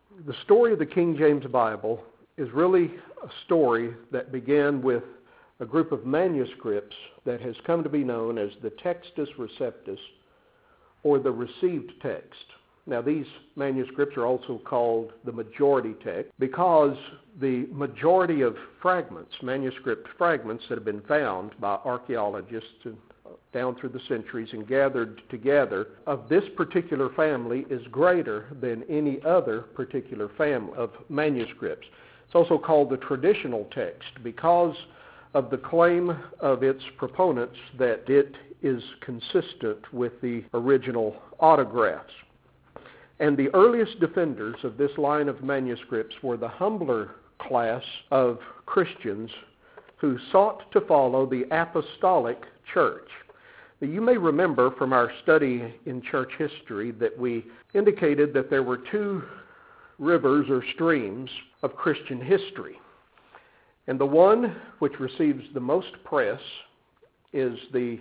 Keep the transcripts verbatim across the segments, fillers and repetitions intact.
The story of the King James Bible is really a story that began with a group of manuscripts that has come to be known as the Textus Receptus, or the received text. Now, these manuscripts are also called the majority text because the majority of fragments, manuscript fragments that have been found by archaeologists down through the centuries and gathered together of this particular family is greater than any other particular family of manuscripts. It's also called the traditional text because of the claim of its proponents that it is consistent with the original autographs. And the earliest defenders of this line of manuscripts were the humbler class of Christians who sought to follow the apostolic church. Now, you may remember from our study in church history that we indicated that there were two rivers or streams of Christian history. And the one which receives the most press is the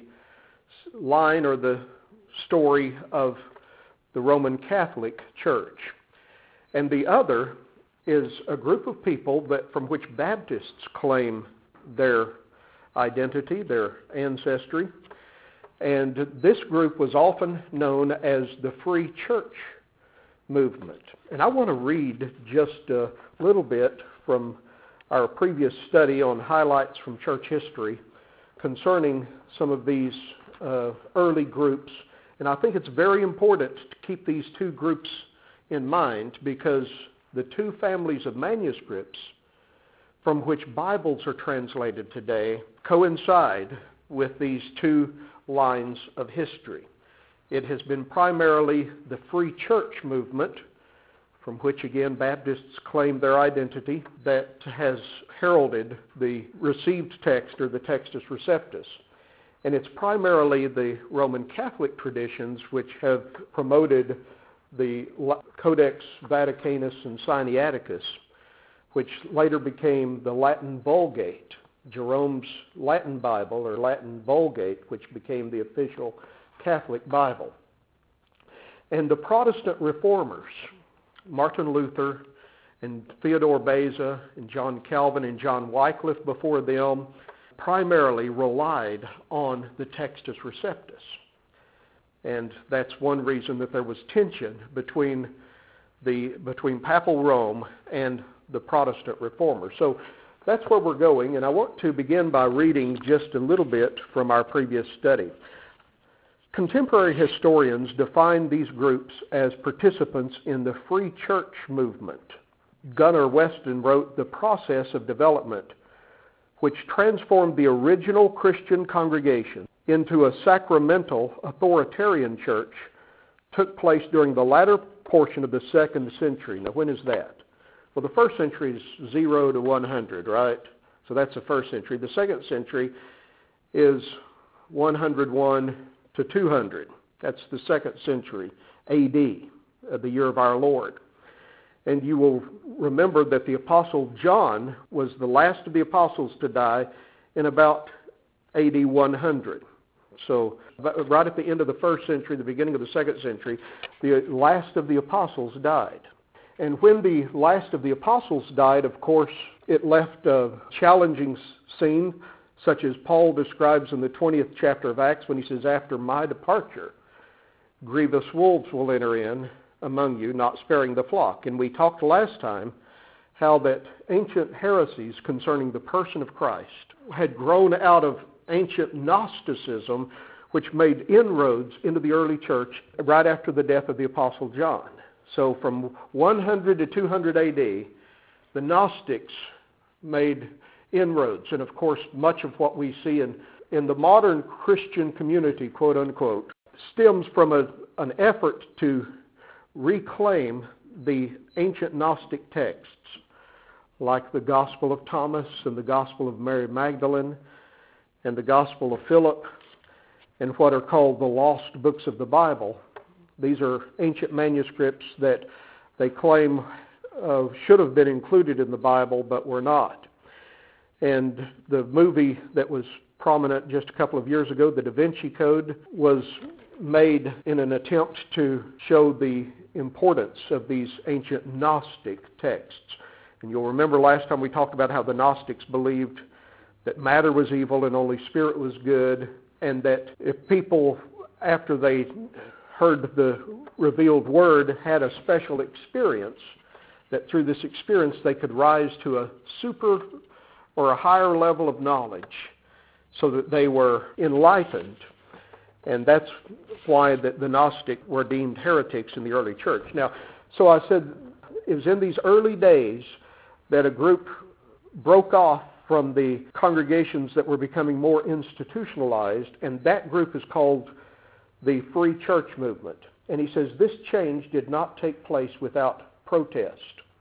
line or the story of the Roman Catholic Church. And the other is a group of people that from which Baptists claim their identity, their ancestry. And this group was often known as the Free Church movement. And I want to read just a little bit from our previous study on highlights from church history concerning some of these uh, early groups. And I think it's very important to keep these two groups in mind because the two families of manuscripts from which Bibles are translated today coincide with these two lines of history. It has been primarily the Free Church movement, from which again Baptists claim their identity, that has heralded the received text or the Textus Receptus. And it's primarily the Roman Catholic traditions which have promoted the Codex Vaticanus and Sinaiticus, which later became the Latin Vulgate, Jerome's Latin Bible or Latin Vulgate, which became the official Catholic Bible. And the Protestant reformers, Martin Luther and Theodore Beza and John Calvin and John Wycliffe before them, primarily relied on the Textus Receptus. And that's one reason that there was tension between the between Papal Rome and the Protestant reformers. So that's where we're going, and I want to begin by reading just a little bit from our previous study. Contemporary historians define these groups as participants in the Free Church movement. Gunnar Weston wrote, "The process of development which transformed the original Christian congregation into a sacramental authoritarian church took place during the latter portion of the second century." Now, when is that? Well, the first century is zero to one hundred, right? So that's the first century. The second century is one hundred one to two hundred. That's the second century A D, uh, the year of our Lord. And you will remember that the Apostle John was the last of the apostles to die in about A D one hundred. So right at the end of the first century, the beginning of the second century, the last of the apostles died. And when the last of the apostles died, of course, it left a challenging scene, such as Paul describes in the twentieth chapter of Acts when he says, "After my departure, grievous wolves will enter in among you, not sparing the flock." And we talked last time how that ancient heresies concerning the person of Christ had grown out of ancient Gnosticism, which made inroads into the early church right after the death of the Apostle John. So from one hundred to two hundred A D, the Gnostics made inroads. And of course, much of what we see in, in the modern Christian community, quote unquote, stems from a, an effort to reclaim the ancient Gnostic texts, like the Gospel of Thomas and the Gospel of Mary Magdalene and the Gospel of Philip and what are called the lost books of the Bible. These are ancient manuscripts that they claim uh, should have been included in the Bible but were not. And the movie that was prominent just a couple of years ago, The Da Vinci Code, was made in an attempt to show the importance of these ancient Gnostic texts. And you'll remember last time we talked about how the Gnostics believed that matter was evil and only spirit was good, and that if people, after they heard the revealed word, had a special experience, that through this experience they could rise to a super or a higher level of knowledge so that they were enlightened. And that's why the, the Gnostic were deemed heretics in the early church. Now, so I said it was in these early days that a group broke off from the congregations that were becoming more institutionalized, and that group is called the Free Church Movement. And he says this change did not take place without protest.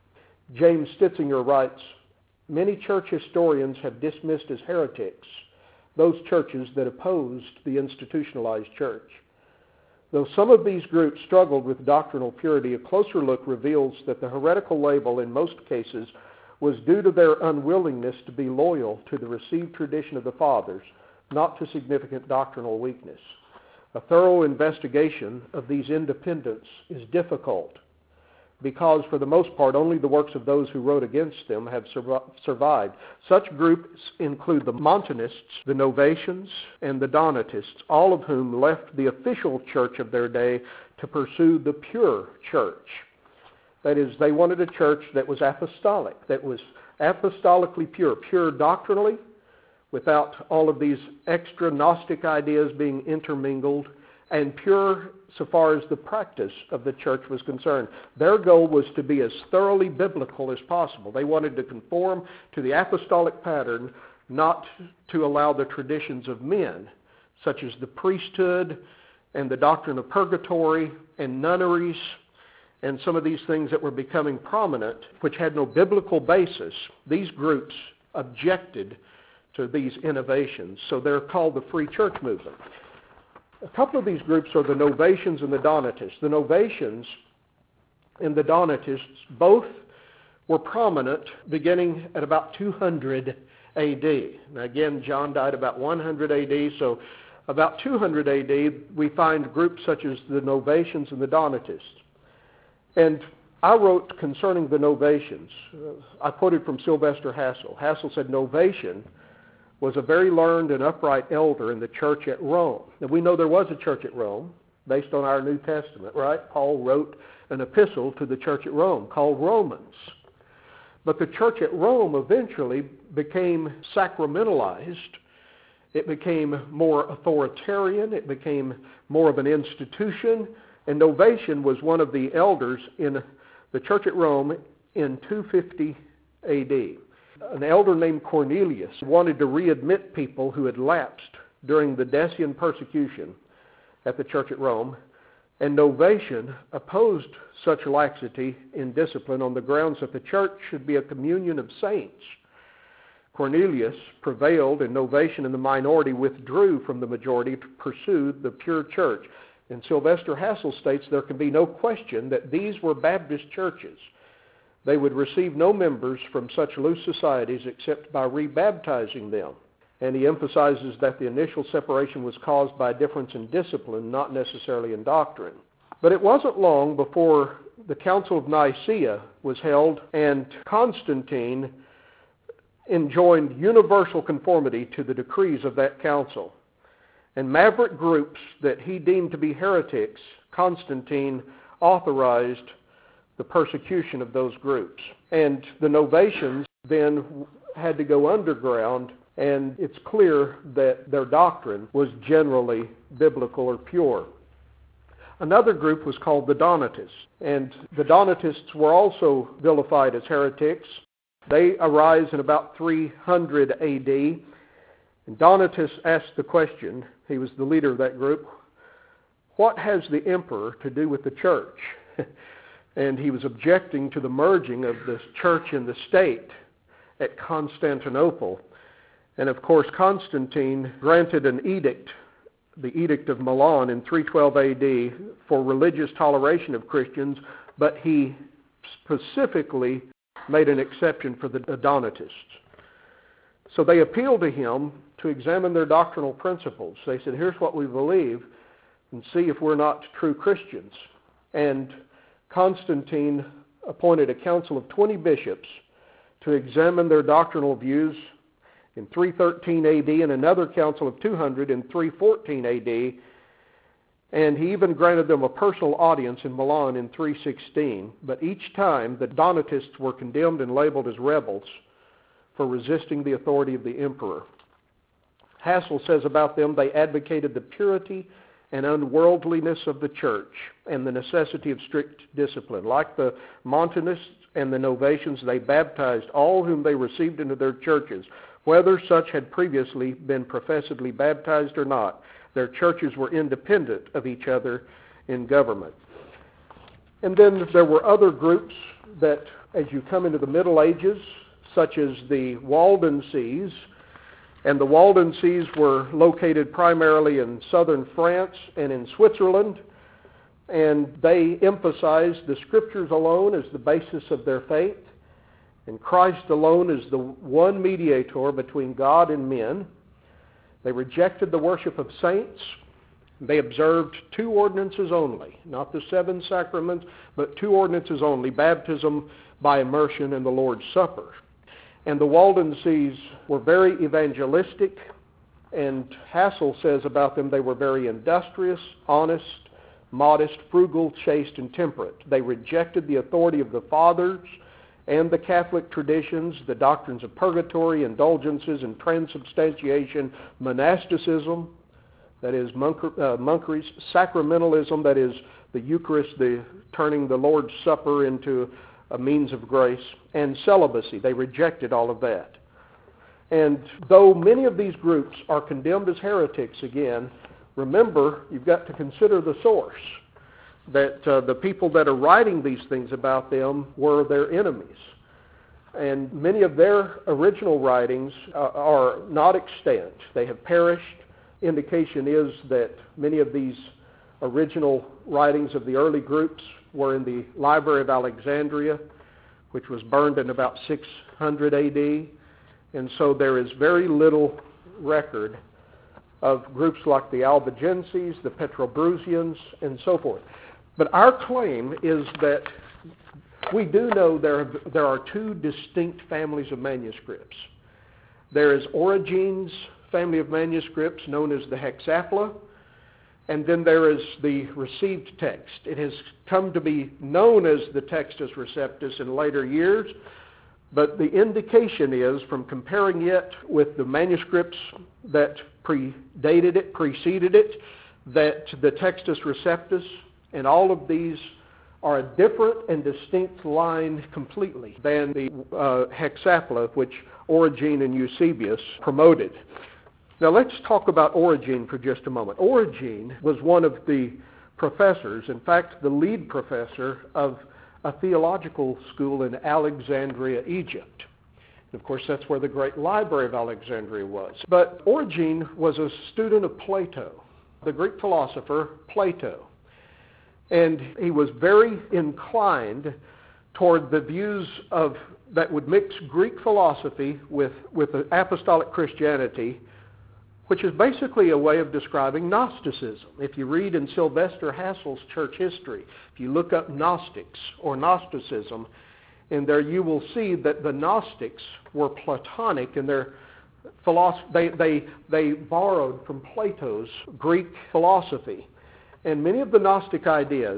James Stitzinger writes, many church historians have dismissed as heretics those churches that opposed the institutionalized church. Though some of these groups struggled with doctrinal purity, a closer look reveals that the heretical label in most cases was due to their unwillingness to be loyal to the received tradition of the fathers, not to significant doctrinal weakness. A thorough investigation of these independents is difficult because, for the most part, only the works of those who wrote against them have sur- survived. Such groups include the Montanists, the Novatians, and the Donatists, all of whom left the official church of their day to pursue the pure church. That is, they wanted a church that was apostolic, that was apostolically pure, pure doctrinally, without all of these extra Gnostic ideas being intermingled, and pure so far as the practice of the church was concerned. Their goal was to be as thoroughly biblical as possible. They wanted to conform to the apostolic pattern, not to allow the traditions of men, such as the priesthood and the doctrine of purgatory and nunneries, and some of these things that were becoming prominent, which had no biblical basis. These groups objected to these innovations, so they're called the Free Church Movement. A couple of these groups are the Novatians and the Donatists. The Novatians and the Donatists both were prominent beginning at about two hundred A D. Now again, John died about one hundred A D, so about two hundred A D we find groups such as the Novatians and the Donatists. And I wrote concerning the Novatians, uh, I quoted from Sylvester Hassel. Hassel said, Novatian was a very learned and upright elder in the church at Rome. Now we know there was a church at Rome based on our New Testament, right? Paul wrote an epistle to the church at Rome called Romans. But the church at Rome eventually became sacramentalized. It became more authoritarian. It became more of an institution. And Novatian was one of the elders in the church at Rome in two fifty A D. An elder named Cornelius wanted to readmit people who had lapsed during the Decian persecution at the church at Rome, and Novatian opposed such laxity in discipline on the grounds that the church should be a communion of saints. Cornelius prevailed, and Novatian and the minority withdrew from the majority to pursue the pure church. And Sylvester Hassel states there can be no question that these were Baptist churches. They would receive no members from such loose societies except by rebaptizing them. And he emphasizes that the initial separation was caused by a difference in discipline, not necessarily in doctrine. But it wasn't long before the Council of Nicaea was held, and Constantine enjoined universal conformity to the decrees of that council. And maverick groups that he deemed to be heretics, Constantine authorized the persecution of those groups. And the Novatians then had to go underground, and it's clear that their doctrine was generally biblical or pure. Another group was called the Donatists, and the Donatists were also vilified as heretics. They arise in about three hundred A D, and Donatus asked the question, he was the leader of that group, what has the emperor to do with the church? And he was objecting to the merging of the church and the state at Constantinople. And of course, Constantine granted an edict, the Edict of Milan in three twelve A D, for religious toleration of Christians, but he specifically made an exception for the Donatists. So they appealed to him to examine their doctrinal principles. They said, here's what we believe, and see if we're not true Christians. And Constantine appointed a council of twenty bishops to examine their doctrinal views in three thirteen A D and another council of two hundred in three fourteen A D. And he even granted them a personal audience in Milan in three sixteen. But each time the Donatists were condemned and labeled as rebels for resisting the authority of the emperor. Hassel says about them, they advocated the purity and unworldliness of the church and the necessity of strict discipline. Like the Montanists and the Novatians, they baptized all whom they received into their churches, whether such had previously been professedly baptized or not. Their churches were independent of each other in government. And then there were other groups that, as you come into the Middle Ages, such as the Waldenses, and the Waldenses were located primarily in southern France and in Switzerland, and they emphasized the Scriptures alone as the basis of their faith, and Christ alone as the one mediator between God and men. They rejected the worship of saints. They observed two ordinances only, not the seven sacraments, but two ordinances only, baptism by immersion and the Lord's Supper. And the Waldenses were very evangelistic, and Hassel says about them they were very industrious, honest, modest, frugal, chaste, and temperate. They rejected the authority of the fathers and the Catholic traditions, the doctrines of purgatory, indulgences, and transubstantiation, monasticism, that is monk, uh, monkeries, sacramentalism, that is the Eucharist, the turning the Lord's Supper into a means of grace, and celibacy. They rejected all of that. And though many of these groups are condemned as heretics again, remember, you've got to consider the source, that uh, the people that are writing these things about them were their enemies. And many of their original writings uh, are not extant. They have perished. Indication is that many of these original writings of the early groups were in the Library of Alexandria, which was burned in about six hundred A D. And so there is very little record of groups like the Albigenses, the Petrobrusians, and so forth. But our claim is that we do know there, there are two distinct families of manuscripts. There is Origene's family of manuscripts known as the Hexapla, and then there is the received text. It has come to be known as the Textus Receptus in later years, but the indication is, from comparing it with the manuscripts that predated it, preceded it, that the Textus Receptus and all of these are a different and distinct line completely than the uh, Hexapla, which Origene and Eusebius promoted. Now let's talk about Origene for just a moment. Origene was one of the professors, in fact the lead professor of a theological school in Alexandria, Egypt. And of course that's where the great Library of Alexandria was. But Origene was a student of Plato, the Greek philosopher Plato. And he was very inclined toward the views of that would mix Greek philosophy with, with the apostolic Christianity, which is basically a way of describing Gnosticism. If you read in Sylvester Hassel's church history, if you look up Gnostics or Gnosticism, in there you will see that the Gnostics were Platonic in their philosophy. They, they, they borrowed from Plato's Greek philosophy. And many of the Gnostic ideas,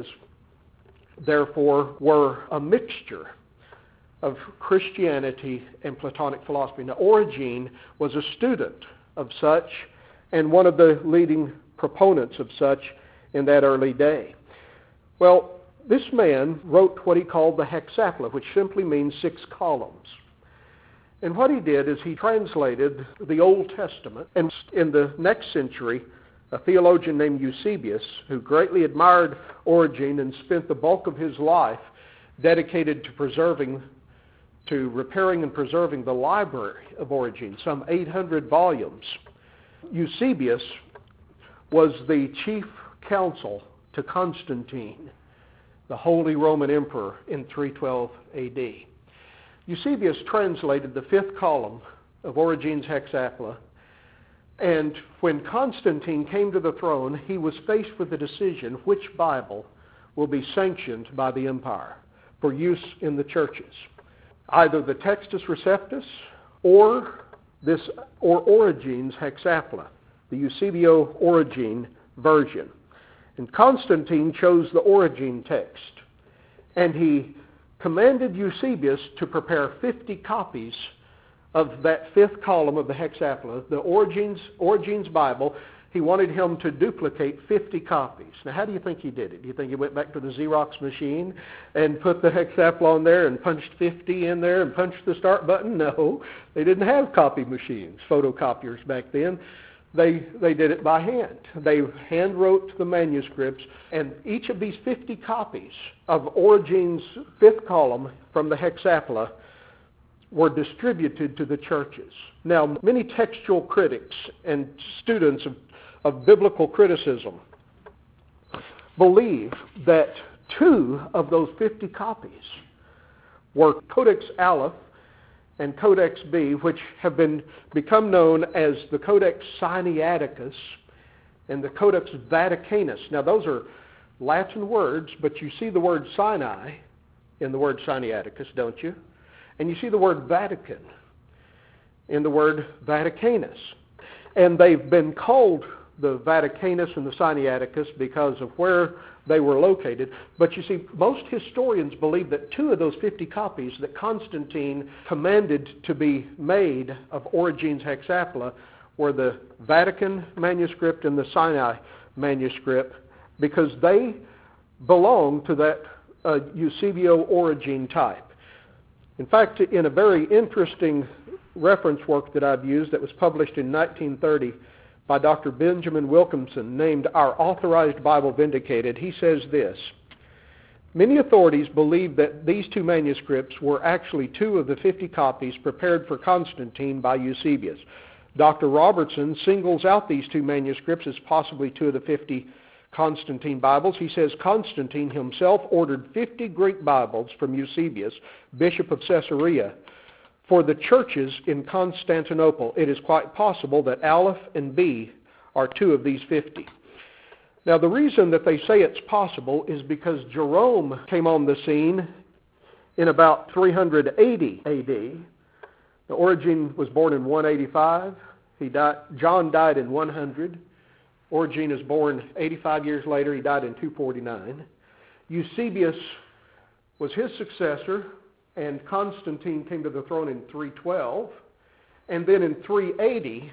therefore, were a mixture of Christianity and Platonic philosophy. Now, Origene was a student of such and one of the leading proponents of such in that early day. Well, this man wrote what he called the Hexapla, which simply means six columns. And what he did is he translated the Old Testament, and in the next century, a theologian named Eusebius, who greatly admired Origene and spent the bulk of his life dedicated to preserving, to repairing and preserving the library of Origene, some eight hundred volumes. Eusebius was the chief counsel to Constantine, the Holy Roman Emperor, in three twelve A D. Eusebius translated the fifth column of Origene's Hexapla, And when Constantine came to the throne, he was faced with the decision which Bible will be sanctioned by the empire for use in the churches. Either the Textus Receptus or this or Origene's Hexapla, the Eusebio Origene version. And Constantine chose the Origene text, and he commanded Eusebius to prepare fifty copies of that fifth column of the Hexapla, the Origene's, Origene's Bible. He wanted him to duplicate fifty copies. Now, how do you think he did it? Do you think he went back to the Xerox machine and put the Hexapla on there and punched fifty in there and punched the start button? No, they didn't have copy machines, photocopiers back then. They, they did it by hand. They hand wrote the manuscripts, and each of these fifty copies of Origene's fifth column from the Hexapla were distributed to the churches. Now, many textual critics and students of, of biblical criticism believe that two of those fifty copies were Codex Aleph and Codex B, which have been become known as the Codex Sinaiticus and the Codex Vaticanus. Now, those are Latin words, but you see the word Sinai in the word Sinaiticus, don't you? And you see the word Vatican in the word Vaticanus. And they've been called the Vaticanus and the Sinaiticus because of where they were located. But you see, most historians believe that two of those fifty copies that Constantine commanded to be made of Origene's Hexapla were the Vatican manuscript and the Sinai manuscript, because they belong to that uh, Eusebio Origene type. In fact, in a very interesting reference work that I've used that was published in nineteen thirty by Doctor Benjamin Wilkinson, named Our Authorized Bible Vindicated, he says this: many authorities believe that these two manuscripts were actually two of the fifty copies prepared for Constantine by Eusebius. Doctor Robertson singles out these two manuscripts as possibly two of the fifty Constantine Bibles. He says Constantine himself ordered fifty Greek Bibles from Eusebius, Bishop of Caesarea, for the churches in Constantinople. It is quite possible that Aleph and B are two of these fifty. Now, the reason that they say it's possible is because Jerome came on the scene in about three eighty A D. The Origene was born in one eighty-five. He died, John died in one hundred. Origene is born eighty-five years later. He died in two forty-nine. Eusebius was his successor, and Constantine came to the throne in three twelve. And then in three eighty,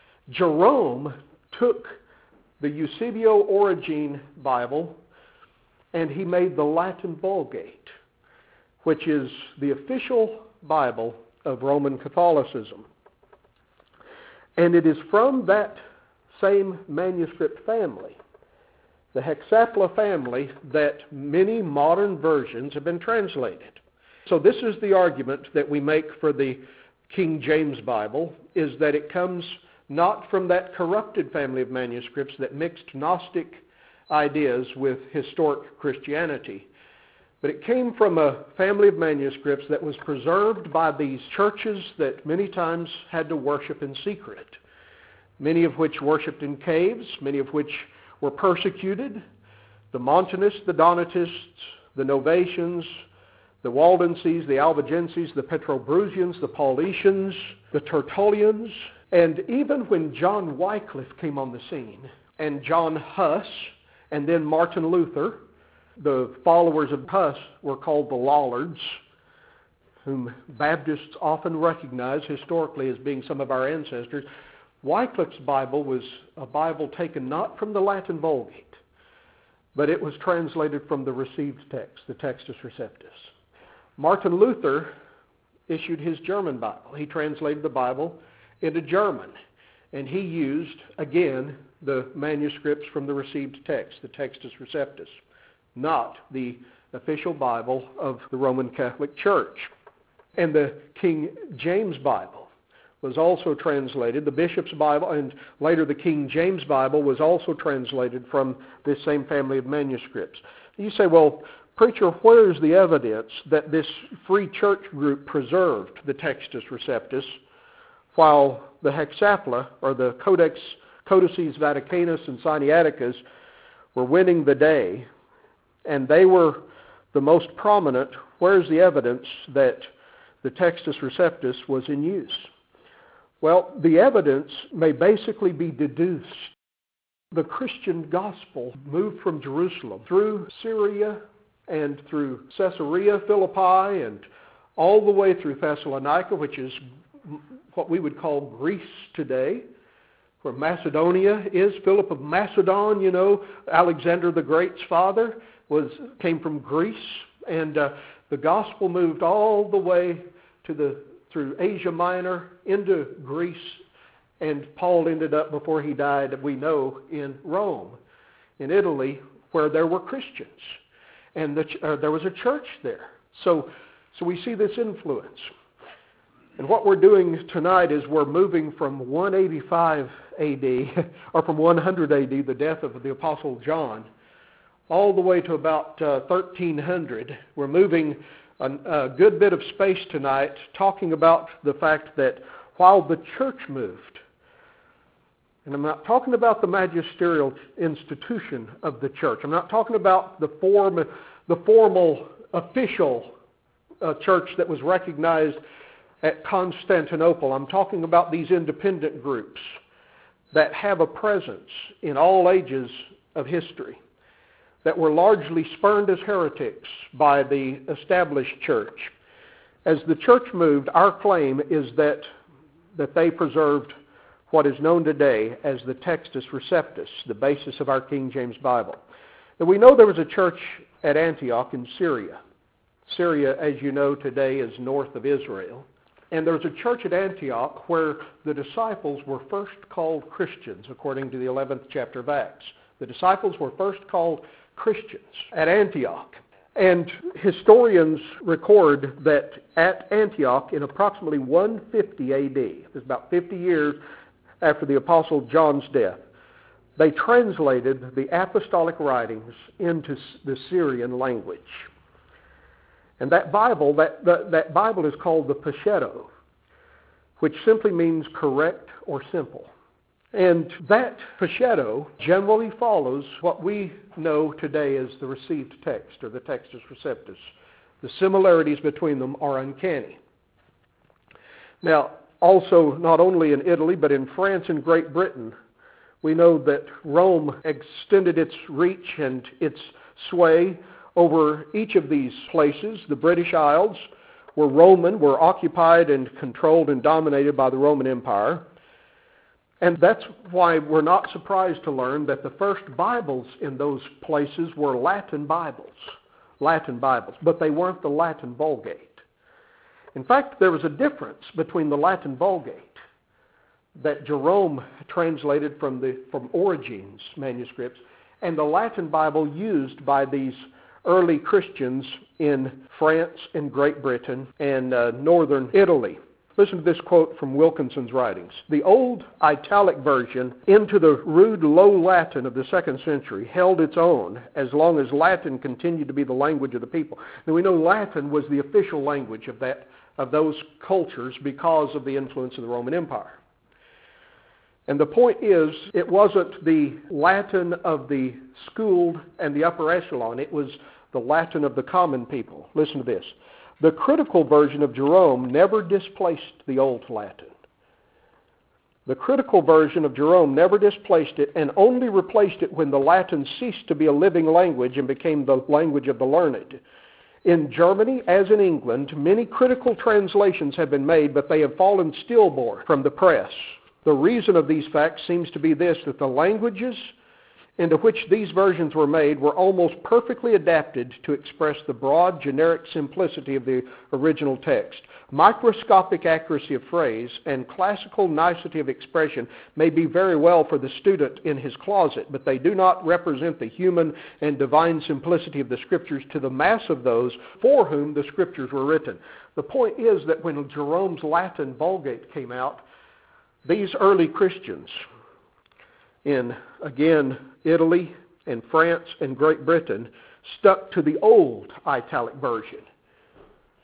Jerome took the Eusebio Origene Bible and he made the Latin Vulgate, which is the official Bible of Roman Catholicism. And it is from that same manuscript family, the Hexapla family, that many modern versions have been translated. So this is the argument that we make for the King James Bible, is that it comes not from that corrupted family of manuscripts that mixed Gnostic ideas with historic Christianity, but it came from a family of manuscripts that was preserved by these churches that many times had to worship in secret, many of which worshipped in caves, many of which were persecuted. The Montanists, the Donatists, the Novatians, the Waldenses, the Albigenses, the Petrobrusians, the Paulicians, the Tertullians, and even when John Wycliffe came on the scene, and John Huss, and then Martin Luther, the followers of Huss were called the Lollards, whom Baptists often recognize historically as being some of our ancestors. Wycliffe's Bible was a Bible taken not from the Latin Vulgate, but it was translated from the received text, the Textus Receptus. Martin Luther issued his German Bible. He translated the Bible into German, and he used, again, the manuscripts from the received text, the Textus Receptus, not the official Bible of the Roman Catholic Church. And the King James Bible was also translated. The Bishop's Bible and later the King James Bible was also translated from this same family of manuscripts. You say, well, preacher, where is the evidence that this free church group preserved the Textus Receptus while the Hexapla, or the Codex, Codices Vaticanus and Sinaiticus, were winning the day, and they were the most prominent, where's the evidence that the Textus Receptus was in use? Well, the evidence may basically be deduced. The Christian gospel moved from Jerusalem through Syria and through Caesarea Philippi and all the way through Thessalonica, which is what we would call Greece today, where Macedonia is. Philip of Macedon, you know, Alexander the Great's father, was came from Greece, and uh, the gospel moved all the way to the through Asia Minor into Greece, and Paul ended up, before he died, we know, in Rome, in Italy, where there were Christians, and the, uh, there was a church there. So, so we see this influence. And what we're doing tonight is we're moving from one eighty-five A D, or from one hundred A D, the death of the Apostle John, all the way to about uh, thirteen hundred. We're moving a, a good bit of space tonight talking about the fact that while the church moved, and I'm not talking about the magisterial institution of the church. I'm not talking about the form, the formal, official uh, church that was recognized at Constantinople. I'm talking about these independent groups that have a presence in all ages of history, that were largely spurned as heretics by the established church. As the church moved, our claim is that, that they preserved what is known today as the Textus Receptus, the basis of our King James Bible. And we know there was a church at Antioch in Syria. Syria, as you know, today is north of Israel. And there was a church at Antioch where the disciples were first called Christians, according to the eleventh chapter of Acts. The disciples were first called Christians at Antioch. And historians record that at Antioch in approximately one fifty A D, it's about fifty years after the Apostle John's death, they translated the apostolic writings into the Syrian language. And that Bible, that, that, that Bible is called the Pesheto, which simply means correct or simple. And that Pesheto generally follows what we know today as the received text, or the Textus Receptus. The similarities between them are uncanny. Now, also, not only in Italy, but in France and Great Britain, we know that Rome extended its reach and its sway over each of these places. The British Isles were Roman, were occupied and controlled and dominated by the Roman Empire. And that's why we're not surprised to learn that the first Bibles in those places were Latin Bibles. Latin Bibles, but they weren't the Latin Vulgate. In fact, there was a difference between the Latin Vulgate that Jerome translated from the from Origen's manuscripts and the Latin Bible used by these early Christians in France and Great Britain and uh, northern Italy. Listen to this quote from Wilkinson's writings. The old Italic version into the rude Low Latin of the second century held its own as long as Latin continued to be the language of the people. And we know Latin was the official language of that of those cultures because of the influence of the Roman Empire. And the point is, it wasn't the Latin of the schooled and the upper echelon. It was the Latin of the common people. Listen to this. The critical version of Jerome never displaced the Old Latin. The critical version of Jerome never displaced it and only replaced it when the Latin ceased to be a living language and became the language of the learned. In Germany, as in England, many critical translations have been made, but they have fallen stillborn from the press. The reason of these facts seems to be this, that the languages into which these versions were made were almost perfectly adapted to express the broad, generic simplicity of the original text. Microscopic accuracy of phrase and classical nicety of expression may be very well for the student in his closet, but they do not represent the human and divine simplicity of the Scriptures to the mass of those for whom the Scriptures were written. The point is that when Jerome's Latin Vulgate came out, these early Christians in, again, Italy and France and Great Britain stuck to the old Italic version.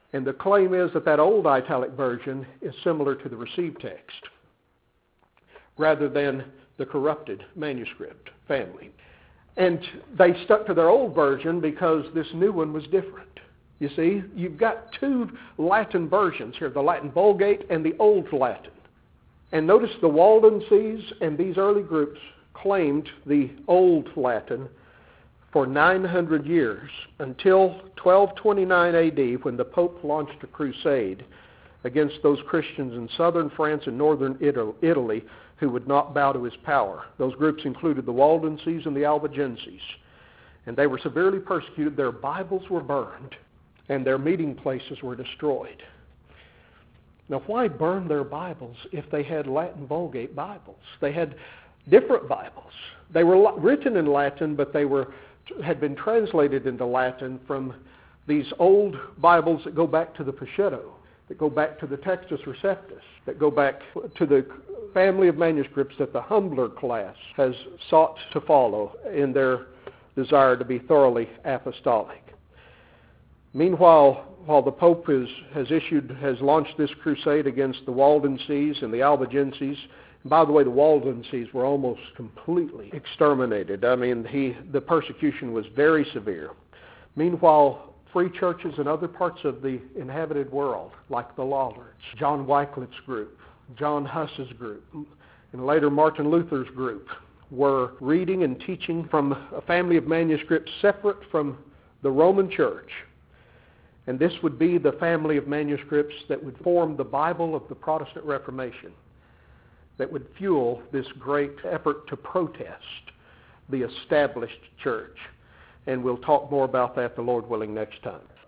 And the claim is that that old italic version is similar to the received text rather than the corrupted manuscript family. And they stuck to their old version because this new one was different. You see, you've got two Latin versions here, the Latin Vulgate and the Old Latin. And notice the Waldenses and these early groups claimed the Old Latin for nine hundred years until twelve twenty-nine A D, when the Pope launched a crusade against those Christians in southern France and northern Italy who would not bow to his power. Those groups included the Waldenses and the Albigenses. And they were severely persecuted. Their Bibles were burned, and their meeting places were destroyed. Now, why burn their Bibles if they had Latin Vulgate Bibles? They had different Bibles. They were written in Latin, but they were had been translated into Latin from these old Bibles that go back to the Peshitta, that go back to the Textus Receptus, that go back to the family of manuscripts that the humbler class has sought to follow in their desire to be thoroughly apostolic. Meanwhile, while the Pope is, has issued, has launched this crusade against the Waldenses and the Albigenses, and by the way, the Waldenses were almost completely exterminated. I mean, he, the persecution was very severe. Meanwhile, free churches in other parts of the inhabited world, like the Lollards, John Wycliffe's group, John Huss's group, and later Martin Luther's group, were reading and teaching from a family of manuscripts separate from the Roman Church. And this would be the family of manuscripts that would form the Bible of the Protestant Reformation, that would fuel this great effort to protest the established church. And we'll talk more about that, the Lord willing, next time.